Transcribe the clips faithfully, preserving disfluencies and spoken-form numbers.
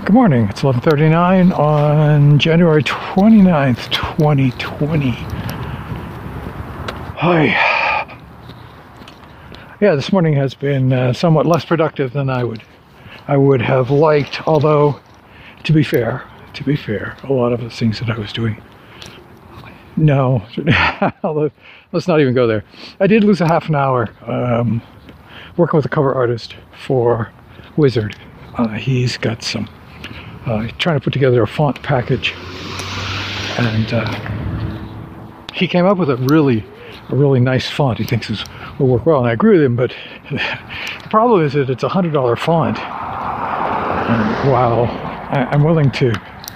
Good morning. It's eleven thirty-nine on January twenty-ninth, twenty twenty. Hi. Yeah, this morning has been uh, somewhat less productive than I would I would have liked, although to be fair, to be fair, a lot of the things that I was doing. No, let's not even go there. I did lose a half an hour um, working with a cover artist for Wizard. Uh, he's got some Uh, trying to put together a font package, and uh, he came up with a really, a really nice font. He thinks this will work well, and I agree with him. But the problem is that it's a hundred dollar font, and while I, I'm willing to,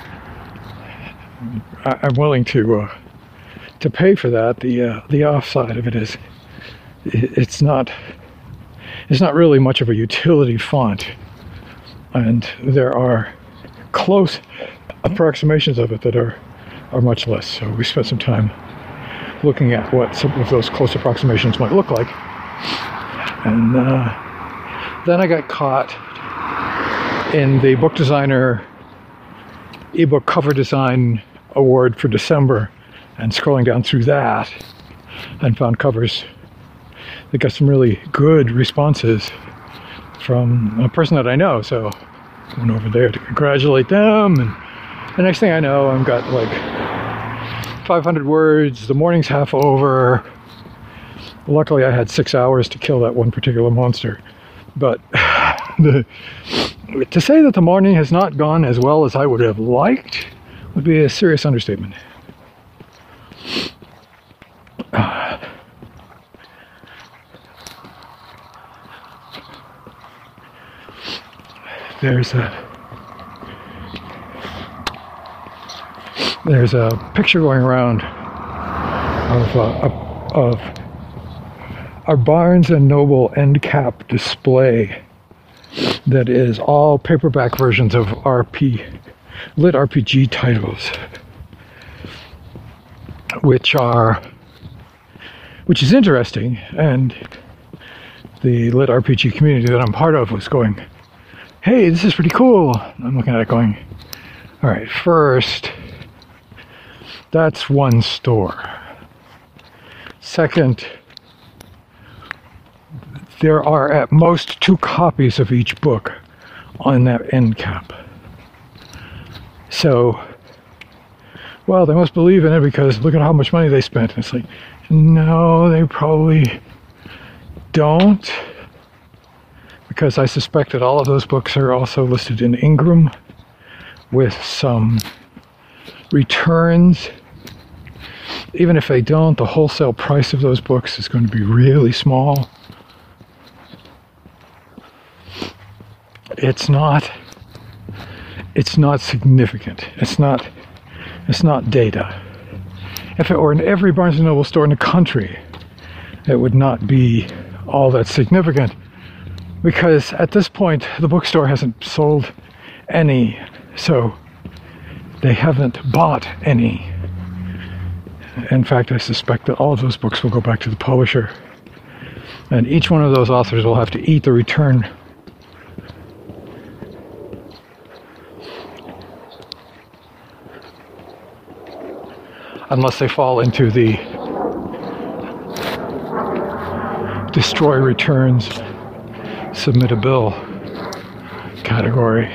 I, I'm willing to uh, to pay for that, the uh, the offside of it is, it, it's not, it's not really much of a utility font, and there are close approximations of it that are are much less. So we spent some time looking at what some of those close approximations might look like, and uh, then I got caught in the Book Designer ebook cover design award for December, and scrolling down through that and found covers that got some really good responses from a person that I know. So went over there to congratulate them, and the next thing I know, I've got like five hundred words. The morning's half over. Luckily, I had six hours to kill that one particular monster. But the, to say that the morning has not gone as well as I would have liked would be a serious understatement. Uh, There's a there's a picture going around of uh, of our Barnes and Noble end cap display that is all paperback versions of R P lit R P G titles, which are which is interesting, and the lit R P G community that I'm part of was going, hey, this is pretty cool. I'm looking at it going, all right, first, that's one store. Second, there are at most two copies of each book on that end cap. So, well, they must believe in it because look at how much money they spent. And it's like, no, they probably don't. Because I suspect that all of those books are also listed in Ingram with some returns. Even if they don't, the wholesale price of those books is going to be really small. It's not, it's not significant. It's not, it's not data. If it were in every Barnes and Noble store in the country, it would not be all that significant. Because at this point, the bookstore hasn't sold any, so they haven't bought any. In fact, I suspect that all of those books will go back to the publisher, and each one of those authors will have to eat the return. Unless they fall into the destroy returns, submit a bill category,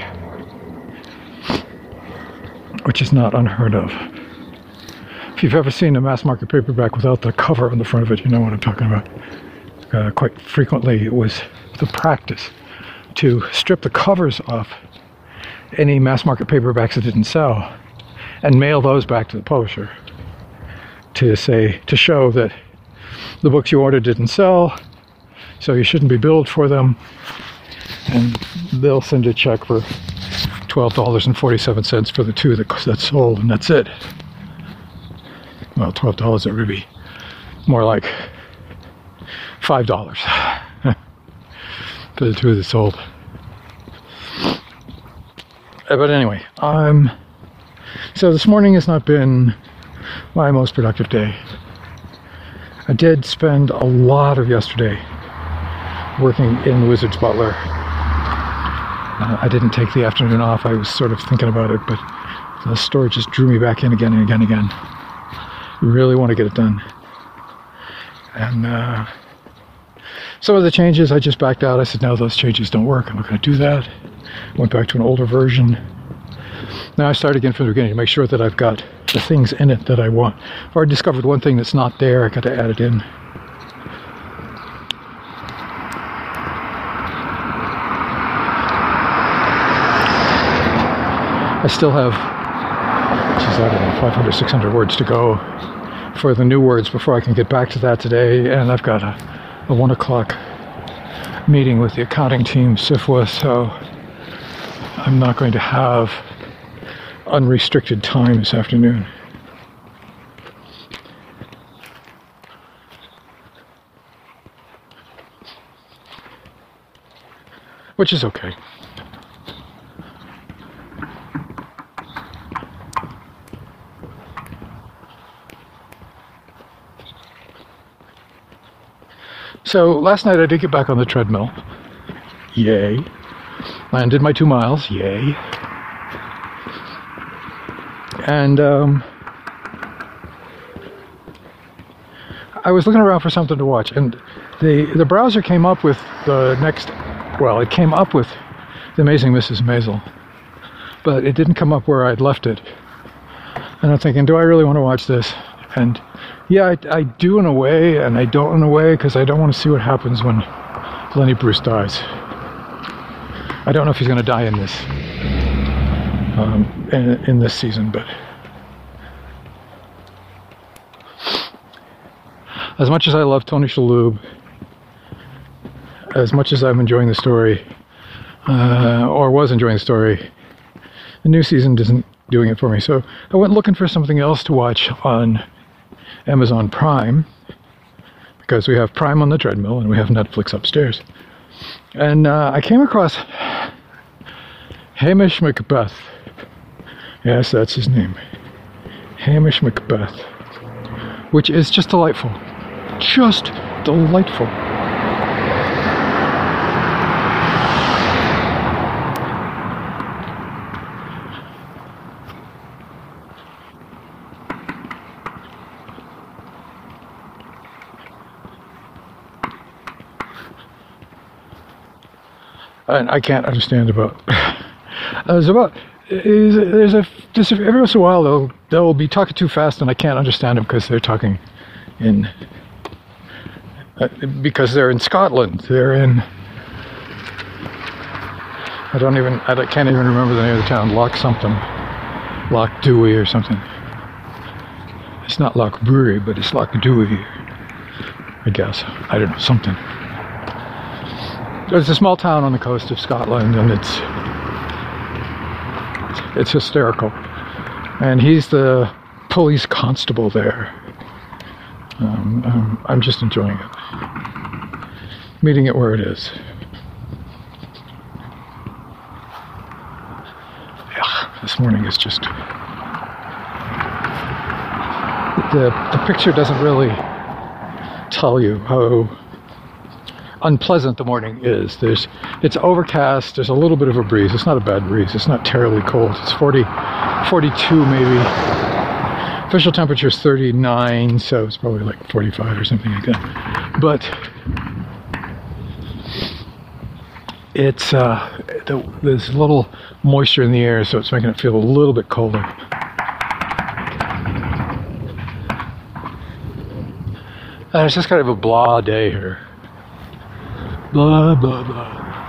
which is not unheard of. If you've ever seen a mass market paperback without the cover on the front of it, you know what I'm talking about. Uh, quite frequently, it was the practice to strip the covers off any mass market paperbacks that didn't sell and mail those back to the publisher to say, to show that the books you ordered didn't sell, so you shouldn't be billed for them, and they'll send you a check for twelve dollars and forty-seven cents for the two that, that sold, and that's it. Well, twelve dollars, it would be more like five dollars for the two that sold. But anyway, um, so this morning has not been my most productive day. I did spend a lot of yesterday working in Wizard's Butler, Uh, I didn't take the afternoon off. I was sort of thinking about it, but the story just drew me back in again and again and again. You really want to get it done. And uh, some of the changes, I just backed out. I said, no, those changes don't work. I'm not going to do that. Went back to an older version. Now I start again from the beginning to make sure that I've got the things in it that I want. If I discovered one thing that's not there, I got to add it in. I still have, geez, I don't know, five hundred, six hundred words to go for the new words before I can get back to that today. And I've got a, a one o'clock meeting with the accounting team, S I F W A, so I'm not going to have unrestricted time this afternoon. Which is okay. So last night I did get back on the treadmill. Yay. And did my two miles. Yay. And um, I was looking around for something to watch, and the the browser came up with the next, well, it came up with The Amazing Missus Maisel, but it didn't come up where I'd left it. And I'm thinking, do I really want to watch this? And yeah, I, I do in a way, and I don't in a way, because I don't want to see what happens when Lenny Bruce dies. I don't know if he's going to die in this, um, in, in this season, but as much as I love Tony Shalhoub, as much as I'm enjoying the story, uh, or was enjoying the story, the new season isn't doing it for me. So I went looking for something else to watch on Amazon Prime, because we have Prime on the treadmill and we have Netflix upstairs. And uh, I came across Hamish Macbeth. Yes, that's his name. Hamish Macbeth. Which is just delightful. Just delightful. And I can't understand about. There's about. Is, there's a just every once in a while they'll they'll be talking too fast and I can't understand them because they're talking in uh, because they're in Scotland. They're in. I don't even. I don't, can't even remember the name of the town. Loch something. Loch Dewey or something. It's not Loch Brewery, but it's Loch Dewey. I guess. I don't know, something. It's a small town on the coast of Scotland, and it's it's hysterical. And he's the police constable there. Um, um, I'm just enjoying it. Meeting it where it is. Yeah, this morning is just... The, the picture doesn't really tell you how unpleasant the morning is. There's, it's overcast, there's a little bit of a breeze. It's not a bad breeze, it's not terribly cold. It's forty, forty-two maybe. Official temperature is thirty-nine, so it's probably like forty-five or something like that. But it's, uh, the, there's a little moisture in the air, so it's making it feel a little bit colder. And it's just kind of a blah day here. Blah, blah, blah.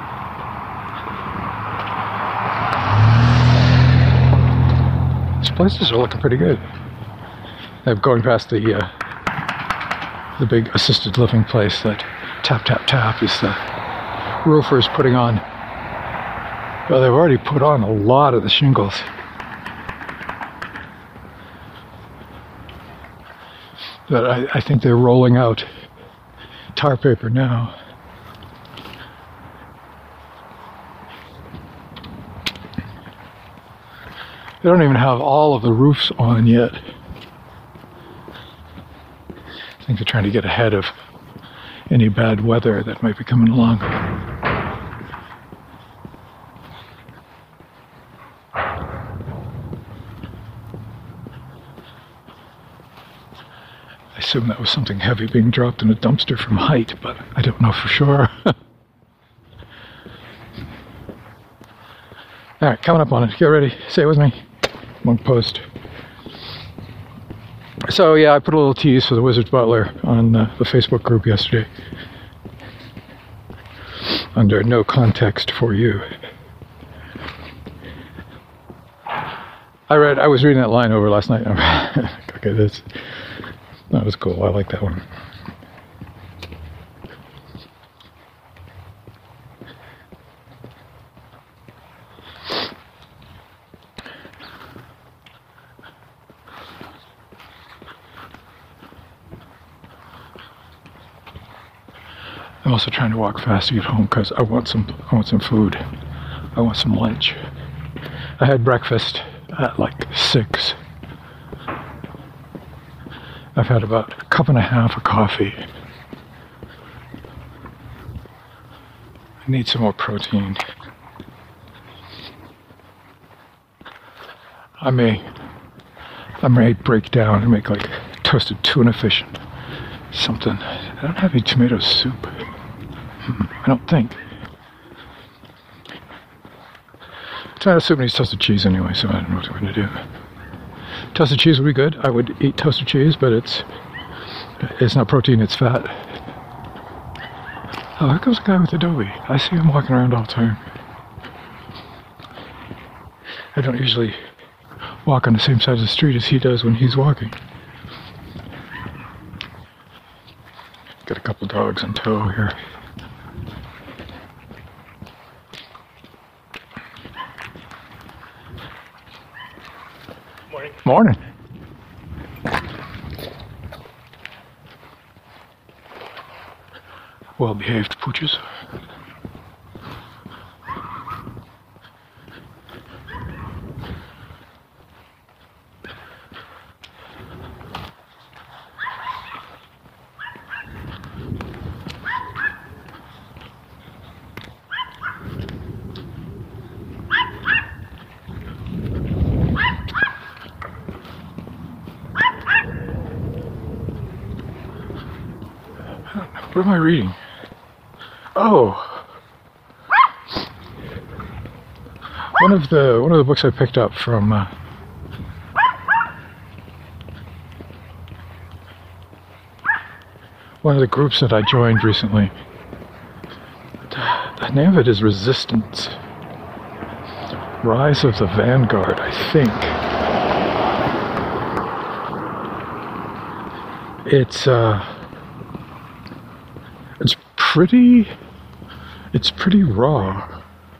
These places are looking pretty good. I'm going past the uh, the big assisted living place that Tap Tap Tap is the roofers putting on. Well, they've already put on a lot of the shingles. But I, I think they're rolling out tar paper now. They don't even have all of the roofs on yet. I think they're trying to get ahead of any bad weather that might be coming along. assume that was something heavy being dropped in a dumpster from height, but I don't know for sure. Alright, coming up on it. Get ready. Say it with me. Monk post. So yeah, I put a little tease for the Wizard's Butler on uh, the Facebook group yesterday. Under no context for you. I read, I was reading that line over last night. Okay, this, that was cool. I like that one. I'm also trying to walk fast to get home because I want some. I want some food. I want some lunch. I had breakfast at like six. I've had about a cup and a half of coffee. I need some more protein. I may, I may break down and make like toasted tuna fish and something. I don't have any tomato soup. I don't think. Tomato soup needs toasted cheese anyway, so I don't know what I'm going to do. Toasted cheese would be good. I would eat toasted cheese, but it's it's not protein, it's fat. Oh, here comes a guy with Adobe. I see him walking around all the time. I don't usually walk on the same side of the street as he does when he's walking. Got a couple dogs in tow here. Morning. Morning. Well-behaved pooches. What am I reading? Oh, one of the one of the books I picked up from uh, one of the groups that I joined recently. The name of it is Resistance. Rise of the Vanguard, I think. It's uh. It's pretty, it's pretty raw.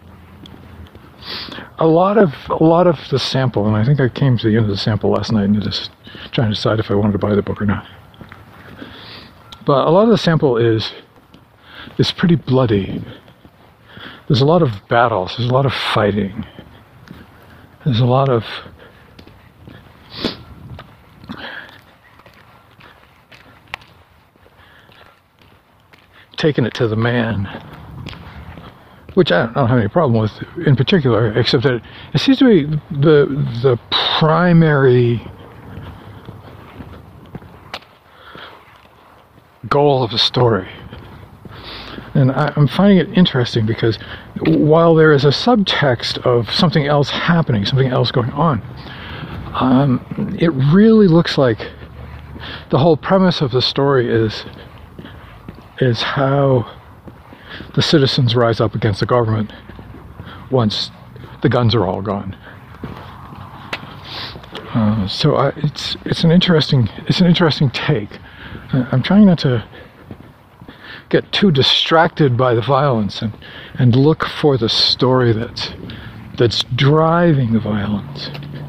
A lot of, a lot of the sample, and I think I came to the end of the sample last night and just trying to decide if I wanted to buy the book or not. But a lot of the sample is, is pretty bloody. There's a lot of battles, there's a lot of fighting. There's a lot of taking it to the man, which I don't have any problem with in particular, except that it seems to be the the primary goal of the story. And I, I'm finding it interesting because while there is a subtext of something else happening, something else going on, um, it really looks like the whole premise of the story is is how the citizens rise up against the government once the guns are all gone. Uh, so I, it's it's an interesting it's an interesting take. I'm trying not to get too distracted by the violence and and look for the story that's that's driving the violence.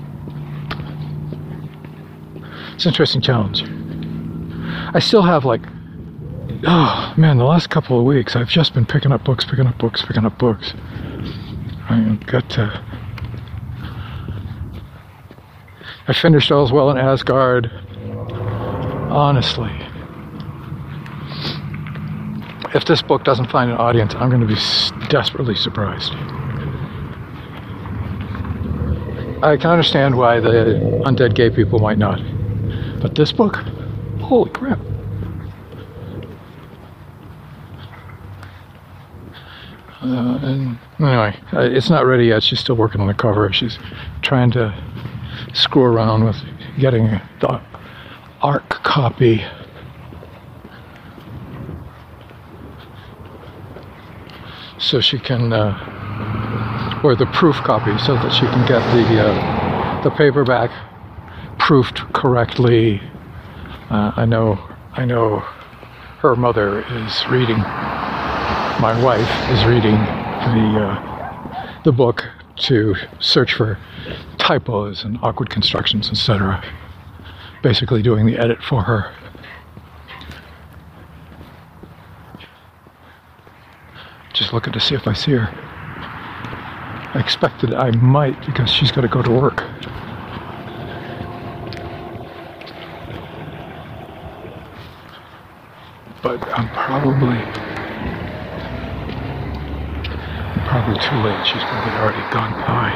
It's an interesting challenge. I still have like. Oh man, the last couple of weeks I've just been picking up books, picking up books, picking up books. I got to... I finished All's Well in Asgard. Honestly, if this book doesn't find an audience, I'm going to be desperately surprised. I can understand why the undead gay people might not, but this book, Holy crap. Uh, and anyway, uh, it's not ready yet. She's still working on the cover. She's trying to screw around with getting the ARC copy. So she can, uh, or the proof copy, so that she can get the uh, the paperback proofed correctly. Uh, I know, I know, her mother is reading. My wife is reading the uh, the book to search for typos and awkward constructions, et cetera. Basically, doing the edit for her. Just looking to see if I see her. I expected I might because she's got to go to work. But I'm probably probably too late. She's probably already gone by.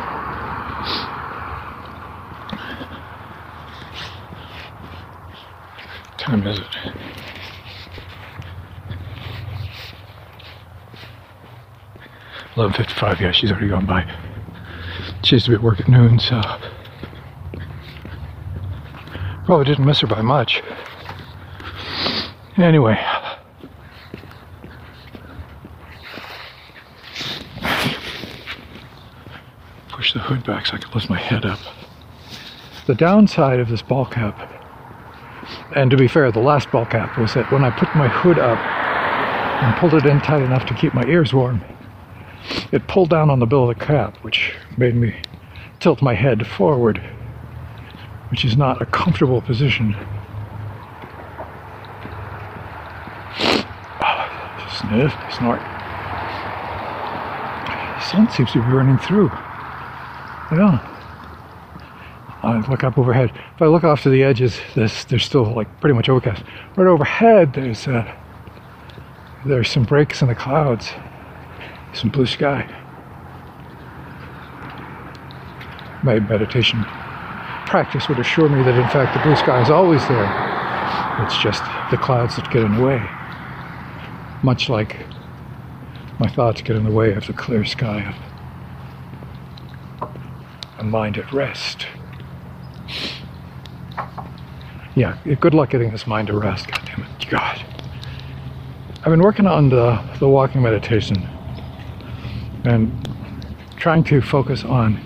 What time is it? eleven fifty-five, yeah, she's already gone by. She used to be at work at noon, so probably didn't miss her by much. Anyway, push the hood back so I can lift my head up. The downside of this ball cap, and to be fair, the last ball cap, was that when I put my hood up and pulled it in tight enough to keep my ears warm, it pulled down on the bill of the cap, which made me tilt my head forward, which is not a comfortable position. Oh, sniff, snort. The sun seems to be burning through. Yeah. I look up overhead. If I look off to the edges, there's, there's still like pretty much overcast. Right overhead, there's uh, there's some breaks in the clouds. Some blue sky. My meditation practice would assure me that in fact the blue sky is always there. It's just the clouds that get in the way. Much like my thoughts get in the way of the clear sky of a mind at rest. Yeah, good luck getting this mind to rest, goddammit. God. I've been working on the, the walking meditation and trying to focus on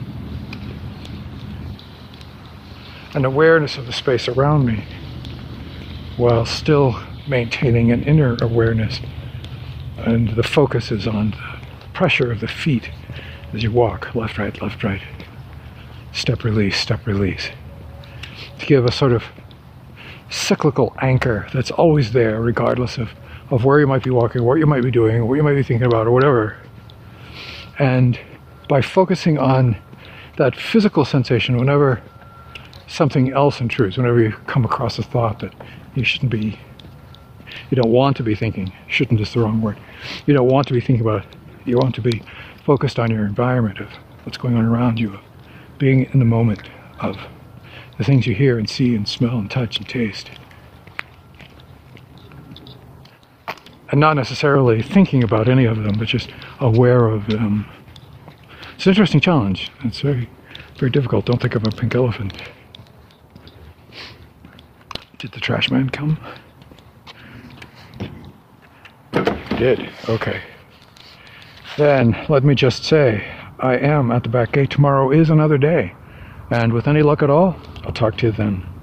an awareness of the space around me while still maintaining an inner awareness. And the focus is on the pressure of the feet as you walk, left, right, left, right, step release, step release, to give a sort of cyclical anchor that's always there regardless of, of where you might be walking, what you might be doing, what you might be thinking about, or whatever. And by focusing on that physical sensation whenever something else intrudes, whenever you come across a thought that you shouldn't be, you don't want to be thinking, shouldn't is the wrong word, you don't want to be thinking about it, you want to be focused on your environment, of what's going on around you, of being in the moment, of the things you hear and see and smell and touch and taste. And not necessarily thinking about any of them, but just aware of them. It's an interesting challenge. It's very, very difficult. Don't think of a pink elephant. Did the trash man come? He did. Okay. Then, let me just say, I am at the back gate. Tomorrow is another day. And with any luck at all, I'll talk to you then.